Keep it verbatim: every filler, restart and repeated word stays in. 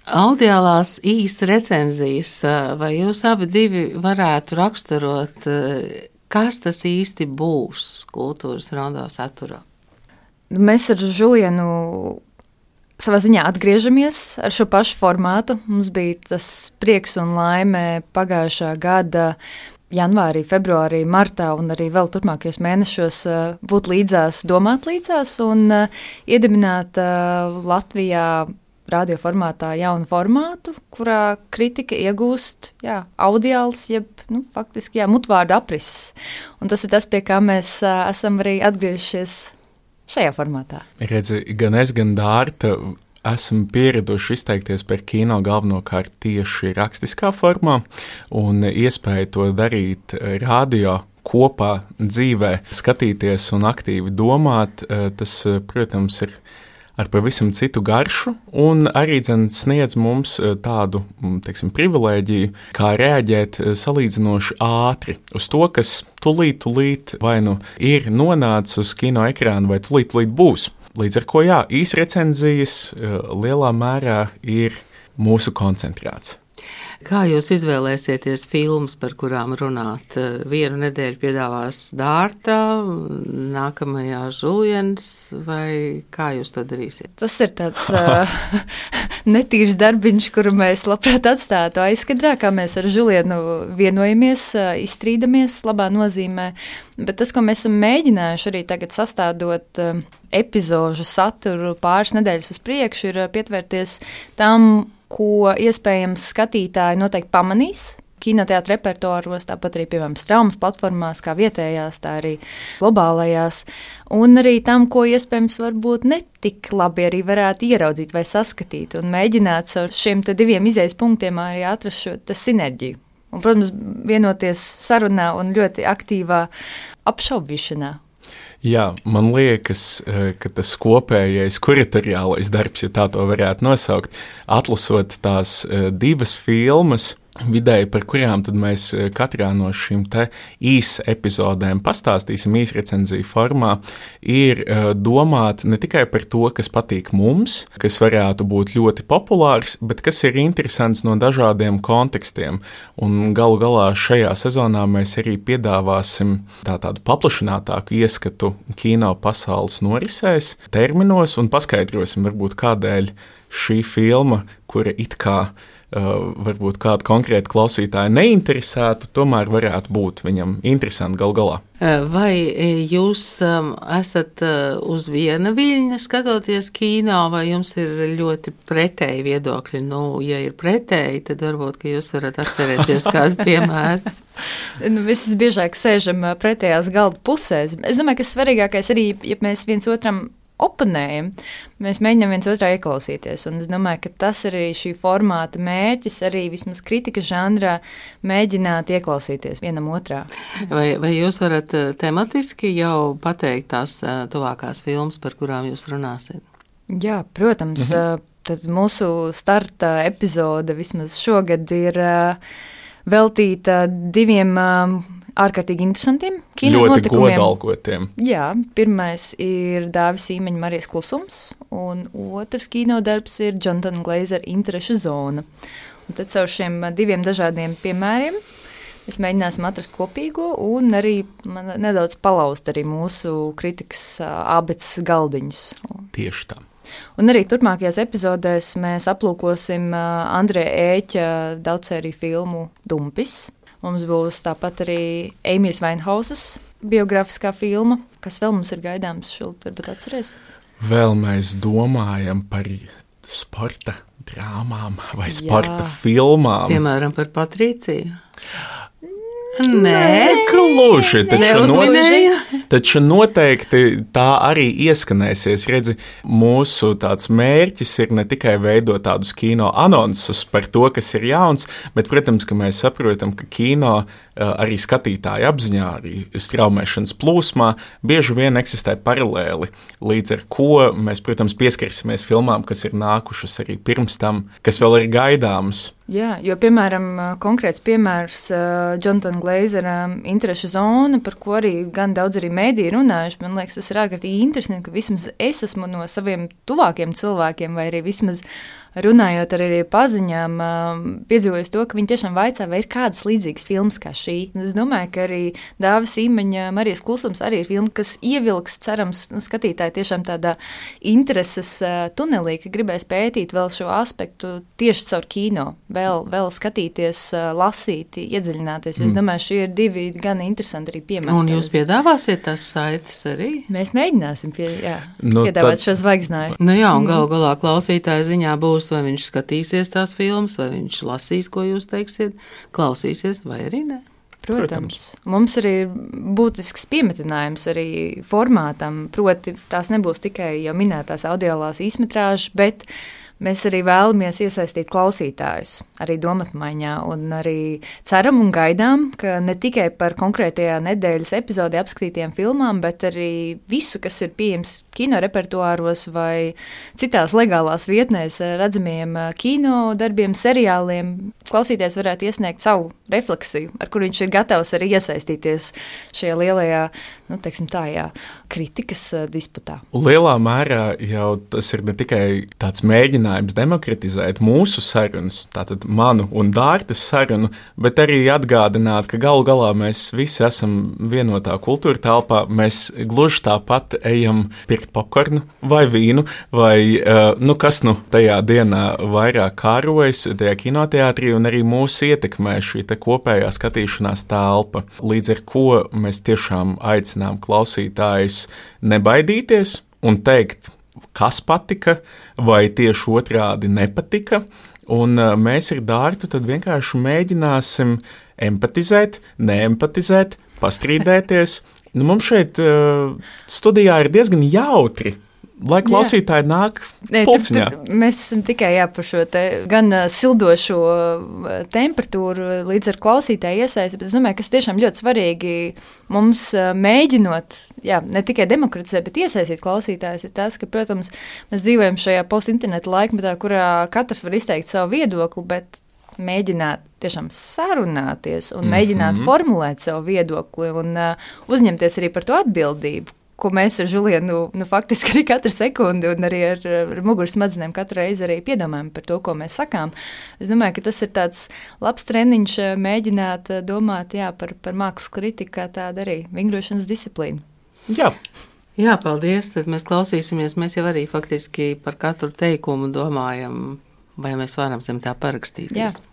Audiālās īsa recenzijas, vai jūs abi divi varētu raksturot, kas tas īsti būs kultūras rondo saturā? Mēs ar Žulienu savā ziņā atgriežamies ar šo pašu formātu. Mums bija tas prieks un laime pagājušā gada janvārī, februārī, martā un arī vēl turpmākajos mēnešos būt līdzās, domāt līdzās un iedibināt Latvijā radioformātā jaunu formātu, kurā kritika iegūst jā, audiāls, jeb nu, faktiski jā, mutvārdu aprises. Un tas ir tas, pie kā mēs esam arī atgriežušies šajā formātā. Redzi, gan es, gan Dārta esam pieraduši izteikties par kino galvenokārt tieši rakstiskā formā, un iespēja to darīt radio kopā dzīvē, skatīties un aktīvi domāt, tas, protams, ir ar pavisam citu garšu, un arī dzen sniedz mums tādu, teiksim, privilēģiju, kā reaģēt salīdzinoši ātri uz to, kas tulīt, tulīt vai nu ir nonācis uz kino ekrāna vai tulīt, tulīt būs. Līdz ar ko, jā, īs recenzijas lielā mērā ir mūsu koncentrāts. Kā jūs izvēlēsieties filmas, par kurām runāt? Vienu nedēļu piedāvās Dārta, nākamajā Žuliens, vai kā jūs to darīsiet? Tas ir tāds uh, netīrs darbiņš, kuru mēs labprāt atstātu aizkadrā, kā mēs ar Žulienu vienojamies, izstrīdamies labā nozīmē. Bet tas, ko mēs esam mēģinājuši arī tagad sastādot uh, epizožu saturu pāris nedēļas uz priekšu, ir pietvērties tam, ko iespējams skatītāji noteikti pamanīs kinoteātra repertuāros, tāpat arī, piemēram, straumas platformās, kā vietējās, tā arī globālajās, un arī tam, ko iespējams varbūt netik labi arī varētu ieraudzīt vai saskatīt, un mēģināt ar šiem te diviem izējas punktiem arī atrast šo sinerģiju. Un, protams, vienoties sarunā un ļoti aktīvā apšaubīšanā. Jā, man liekas, ka tas kopējais kuratoriālais darbs, ja tā to varētu nosaukt, atlasot tās divas filmas, vidēji, par kurām tad mēs katrā no šīm te īs epizodēm pastāstīsim īs recenziju formā, ir domāt ne tikai par to, kas patīk mums, kas varētu būt ļoti populārs, bet kas ir interesants no dažādiem kontekstiem. Un galu galā šajā sezonā mēs arī piedāvāsim tā tādu paplašinātāku ieskatu kino pasaules norisēs, terminos un paskaidrosim varbūt kādēļ šī filma, kura it kā Uh, varbūt kādu konkrētu klausītāju neinteresētu, tomēr varētu būt viņam interesanti gal galā. Vai jūs um, esat uh, uz viena viļņa skatoties kino, vai jums ir ļoti pretēji viedokļi? Nu, ja ir pretēji, tad varbūt, ka jūs varat atcerēties kādu piemēru. Nu, visas biežāk sēžam pretējās galda pusēs. Es domāju, ka svarīgākais arī, ja mēs viens otram oponējam, mēs mēģinām viens otrā ieklausīties, un es domāju, ka tas arī šī formāta mērķis, arī vismaz kritikas žanrā mēģināt ieklausīties vienam otrā. Vai, vai jūs varat tematiski jau pateikt tās tuvākās filmas, par kurām jūs runāsiet? Jā, protams, mhm. Tad mūsu starta epizode vismaz šogad ir veltīta diviem ārkārtīgi interesantiem kino ļoti notikumiem. Ļoti godalgotiem. Jā, pirmais ir Dāvis Īmeņa Marijas klusums, un otrs kinodarbs ir Jonathan Glazer interešu zona. Un tad caur šiem diviem dažādiem piemēriem mēs mēģināsim atrast kopīgo un arī man, nedaudz palaust arī mūsu kritikas abecas galdiņus. Tieši tā. Un arī turpmākajās epizodēs mēs aplūkosim Andreja Ēķa daudzsēriju filmu Dumpis. Mums būs tāpat arī Eimijas Vainhausas biografiskā filma. Kas vēl mums ir gaidāms, Šult, varbūt atceries? Vēl mēs domājam par sporta drāmām vai sporta Jā. filmām. Piemēram, par Patrīciju. Nē, gluži. Taču, not, taču noteikti tā arī ieskanēsies. Redzi, mūsu tāds mērķis ir ne tikai veidot tādus kino anonsus par to, kas ir jauns, bet, protams, ka mēs saprotam, ka kino arī skatītāju apziņā, arī straumēšanas plūsmā bieži vien eksistē paralēli, līdz ar ko mēs, protams, pieskarsimies filmām, kas ir nākušas arī pirms tam, kas vēl ir gaidāmas. Jā, jo, piemēram, konkrēts piemērs uh, Jonathan Glazera interešu zona, par ko arī gan daudz arī mēdī runājuši, man liekas, tas ir ārkārtīgi interesanti, ka vismaz es esmu no saviem tuvākiem cilvēkiem vai arī vismaz runājot arī ar paziņām, piedzīvojot to, ka viņi tiešām vaicā, vai ir kādas līdzīgas filmas kā šī. Es domāju, ka arī Dāvis Īmeņa Marijas klusums arī ir filma, kas ievilks, cerams, nu, skatītāji tiešām tādā intereses tunelī, ka gribēs pētīt vēl šo aspektu tieši caur kino, vēl, vēl skatīties, lasīt, iedziļināties. Jo es domāju, šie ir divi gan interesanti arī piemēri. Un jūs piedāvāsiet tās saites arī? Mēs mēģināsim pie, jā, Nu, piedāvāt tad- šo zvaigznāju. Nu jā, un gal galā klausītāja ziņā būs, vai viņš skatīsies tās filmas, vai viņš lasīs, ko jūs teiksiet, klausīsies, vai arī ne. Protams. Mums arī ir būtisks piemetinājums arī formātam, proti tās nebūs tikai jau minētās audiālās īsmetrāžas, bet mēs arī vēlamies iesaistīt klausītājus arī domatmaiņā un arī ceram un gaidām, ka ne tikai par konkrētajā nedēļas epizodē apskatītiem filmām, bet arī visu, kas ir pieejams kino repertuāros vai citās legālās vietnēs redzamiem kino darbiem, seriāliem, klausītājs varētu iesniegt savu refleksiju, ar kur viņš ir gatavs arī iesaistīties šajā lielajā, nu, teiksim tā, jā, kritikas disputā. Lielā mērā jau tas ir ne tikai tāds mēģinājums demokratizēt mūsu sarunas, tātad manu un Dārtas sarunu, bet arī atgādināt, ka galu galā mēs visi esam vienotā kultūra telpā, mēs gluži tāpat ejam pirkt popkornu vai vīnu, vai nu, kas nu tajā dienā vairāk kārojas tajā kinoteātrī, un arī mūs ietekmē šī te kopējā skatīšanās telpa, līdz ar ko mēs tiešām aicinām klausītājus nebaidīties un teikt, kas patika, vai tieši otrādi nepatika, un mēs ar Dārtu tad vienkārši mēģināsim empatizēt, neempatizēt, pastrīdēties. Nu, mums šeit uh, studijā ir diezgan jautri, lai klausītāji jā. Nāk pulciņā. Tur, tur mēs esam tikai jā, par šo te gan uh, sildošo uh, temperatūru līdz ar klausītāju iesaisti, bet es domāju, kas tiešām ļoti svarīgi mums uh, mēģinot, jā, ne tikai demokratizēt, bet iesaistīt klausītājus, ir tas, ka, protams, mēs dzīvojam šajā post-interneta laikmetā, kurā katrs var izteikt savu viedokli, bet mēģināt tiešām sarunāties un mm-hmm. mēģināt formulēt savu viedokli un uh, uzņemties arī par to atbildību, ko mēs ar Žulienu, nu, faktiski arī katru sekundi un arī ar, ar muguras smadzenēm katru reizi arī piedomājam par to, ko mēs sakām. Es domāju, ka tas ir tāds labs treniņš mēģināt domāt, jā, par, par mākslas kritiku kā tādu arī vingrošanas disciplīnu. Jā. Jā, paldies, tad mēs klausīsimies, mēs jau arī faktiski par katru teikumu domājam, vai mēs varam zem tā parakstīties. Jā.